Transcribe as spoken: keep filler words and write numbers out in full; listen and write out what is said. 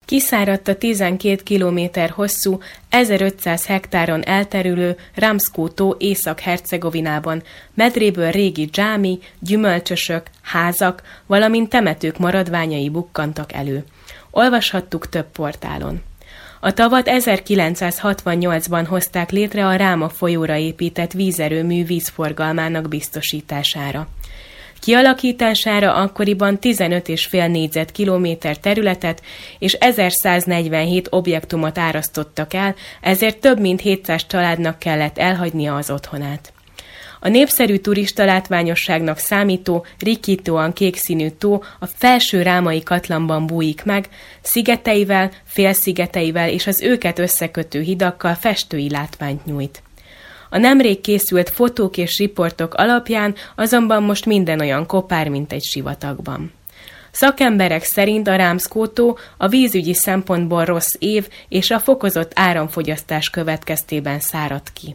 Kiszáradt a tizenkét kilométer hosszú, ezerötszáz hektáron elterülő Ramszkó-tó Észak-Hercegovinában, medréből régi dzsámi, gyümölcsösök, házak, valamint temetők maradványai bukkantak elő. Olvashattuk több portálon. A tavat ezerkilencszázhatvannyolcban hozták létre a Ráma folyóra épített vízerőmű vízforgalmának biztosítására. Kialakítására akkoriban tizenöt egész öt négyzetkilométer területet és ezerszáznegyvenhét objektumot árasztottak el, ezért több mint hétszáz családnak kellett elhagynia az otthonát. A népszerű turista látványosságnak számító, rikítóan kékszínű tó a felső rámai katlanban bújik meg, szigeteivel, félszigeteivel és az őket összekötő hidakkal festői látványt nyújt. A nemrég készült fotók és riportok alapján azonban most minden olyan kopár, mint egy sivatagban. Szakemberek szerint a Ramszkó-tó a vízügyi szempontból rossz év és a fokozott áramfogyasztás következtében száradt ki.